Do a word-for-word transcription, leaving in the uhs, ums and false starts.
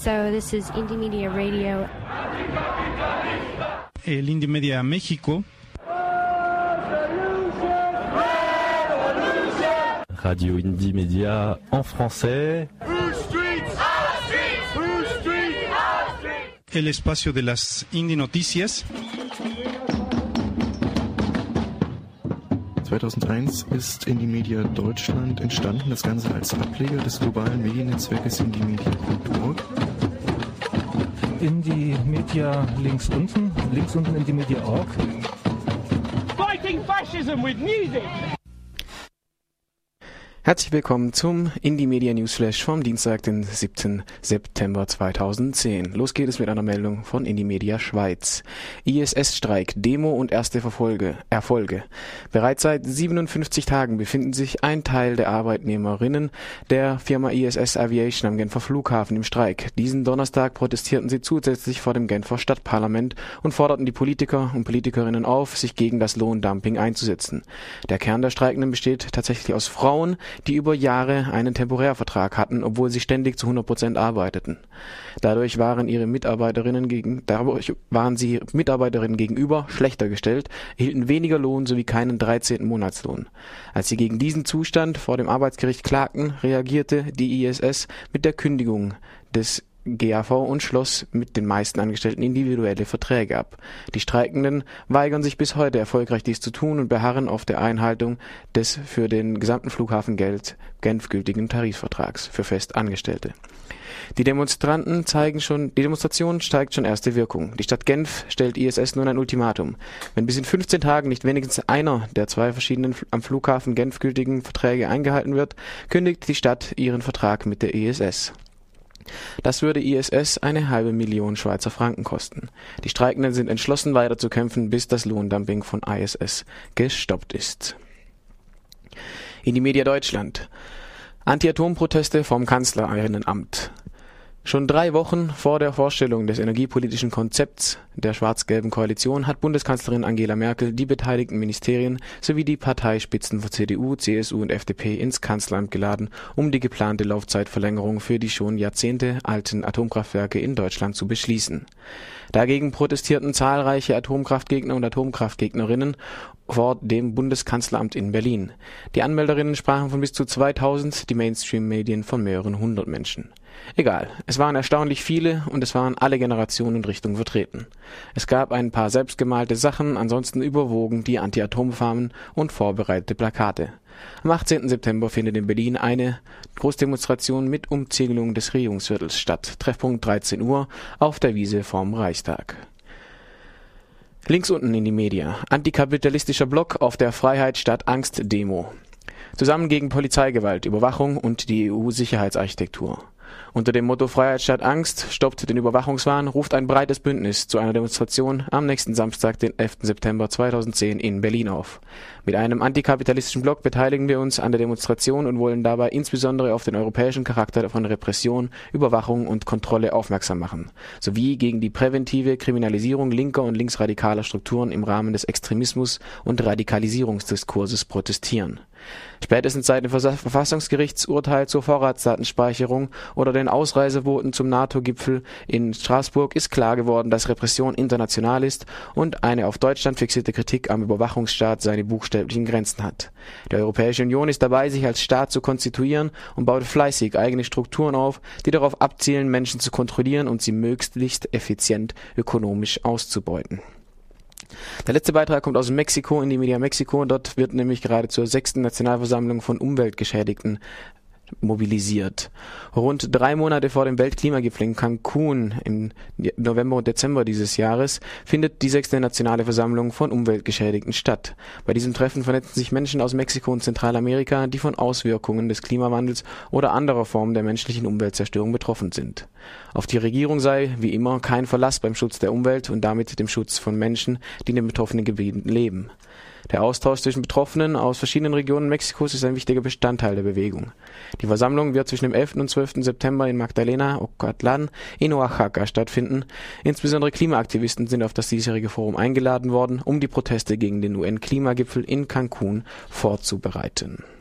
So this is Indie Media Radio. El Indie Media México. Radio Indie Media en français. El espacio de las Indie Noticias. zweitausendeins ist Indie Media Deutschland entstanden, das Ganze als Ableger des globalen Mediennetzwerkes Indie Media Kultur. Indie Media links unten, links unten Indie Media Punkt org. Fighting fascism with music! Herzlich willkommen zum Indie Media Newsflash vom Dienstag, den siebten September zweitausendzehn. Los geht es mit einer Meldung von Indie Media Schweiz. I S S-Streik, Demo und erste Verfolge, Erfolge. Bereits seit siebenundfünfzig Tagen befinden sich ein Teil der Arbeitnehmerinnen der Firma I S S Aviation am Genfer Flughafen im Streik. Diesen Donnerstag protestierten sie zusätzlich vor dem Genfer Stadtparlament und forderten die Politiker und Politikerinnen auf, sich gegen das Lohndumping einzusetzen. Der Kern der Streikenden besteht tatsächlich aus Frauen, die über Jahre einen Temporärvertrag hatten, obwohl sie ständig zu hundert Prozent arbeiteten. Dadurch waren ihre Mitarbeiterinnen gegen, dadurch waren sie Mitarbeiterinnen gegenüber schlechter gestellt, erhielten weniger Lohn sowie keinen dreizehnten Monatslohn. Als sie gegen diesen Zustand vor dem Arbeitsgericht klagten, reagierte die I S S mit der Kündigung des G A V und schloss mit den meisten Angestellten individuelle Verträge ab. Die Streikenden weigern sich bis heute erfolgreich dies zu tun und beharren auf der Einhaltung des für den gesamten Flughafen Genf gültigen Tarifvertrags für Festangestellte. Die Demonstranten zeigen schon, die Demonstration zeigt schon erste Wirkung. Die Stadt Genf stellt I S S nun ein Ultimatum. Wenn bis in fünfzehn Tagen nicht wenigstens einer der zwei verschiedenen am Flughafen Genf gültigen Verträge eingehalten wird, kündigt die Stadt ihren Vertrag mit der I S S. Das würde I S S eine halbe Million Schweizer Franken kosten. Die Streikenden sind entschlossen weiter zu kämpfen, bis das Lohndumping von I S S gestoppt ist. Indie Media Deutschland. Anti-Atom-Proteste vom Kanzlerinnenamt. Schon drei Wochen vor der Vorstellung des energiepolitischen Konzepts der schwarz-gelben Koalition hat Bundeskanzlerin Angela Merkel die beteiligten Ministerien sowie die Parteispitzen von C D U, C S U und F D P ins Kanzleramt geladen, um die geplante Laufzeitverlängerung für die schon Jahrzehnte alten Atomkraftwerke in Deutschland zu beschließen. Dagegen protestierten zahlreiche Atomkraftgegner und Atomkraftgegnerinnen vor dem Bundeskanzleramt in Berlin. Die Anmelderinnen sprachen von bis zu zweitausend, die Mainstream-Medien von mehreren hundert Menschen. Egal, es waren erstaunlich viele und es waren alle Generationen und Richtungen vertreten. Es gab ein paar selbstgemalte Sachen, ansonsten überwogen die Anti-Atom-Fahnen und vorbereitete Plakate. Am achtzehnten September findet in Berlin eine Großdemonstration mit Umziegelung des Regierungsviertels statt. Treffpunkt dreizehn Uhr auf der Wiese vorm Reichstag. Links unten in die Media. Antikapitalistischer Block auf der Freiheit statt Angst Demo. Zusammen gegen Polizeigewalt, Überwachung und die E U-Sicherheitsarchitektur. Unter dem Motto Freiheit statt Angst stoppt den Überwachungswahn ruft ein breites Bündnis zu einer Demonstration am nächsten Samstag, den elften September zweitausendzehn in Berlin auf. Mit einem antikapitalistischen Block beteiligen wir uns an der Demonstration und wollen dabei insbesondere auf den europäischen Charakter von Repression, Überwachung und Kontrolle aufmerksam machen, sowie gegen die präventive Kriminalisierung linker und linksradikaler Strukturen im Rahmen des Extremismus- und Radikalisierungsdiskurses protestieren. Spätestens seit dem Verfassungsgerichtsurteil zur Vorratsdatenspeicherung oder den Ausreisevoten zum NATO-Gipfel in Straßburg ist klar geworden, dass Repression international ist und eine auf Deutschland fixierte Kritik am Überwachungsstaat seine buchstäblichen Grenzen hat. Die Europäische Union ist dabei, sich als Staat zu konstituieren und baut fleißig eigene Strukturen auf, die darauf abzielen, Menschen zu kontrollieren und sie möglichst effizient ökonomisch auszubeuten. Der letzte Beitrag kommt aus Mexiko, Indie Media Mexiko. Dort wird nämlich gerade zur sechsten Nationalversammlung von Umweltgeschädigten mobilisiert. Rund drei Monate vor dem Weltklimagipfel in Cancun im November und Dezember dieses Jahres findet die sechste Nationale Versammlung von Umweltgeschädigten statt. Bei diesem Treffen vernetzen sich Menschen aus Mexiko und Zentralamerika, die von Auswirkungen des Klimawandels oder anderer Formen der menschlichen Umweltzerstörung betroffen sind. Auf die Regierung sei, wie immer, kein Verlass beim Schutz der Umwelt und damit dem Schutz von Menschen, die in den betroffenen Gebieten leben. Der Austausch zwischen Betroffenen aus verschiedenen Regionen Mexikos ist ein wichtiger Bestandteil der Bewegung. Die Versammlung wird zwischen dem elften und zwölften September in Magdalena, Ocotlán in Oaxaca stattfinden. Insbesondere Klimaaktivisten sind auf das diesjährige Forum eingeladen worden, um die Proteste gegen den U N-Klimagipfel in Cancun vorzubereiten.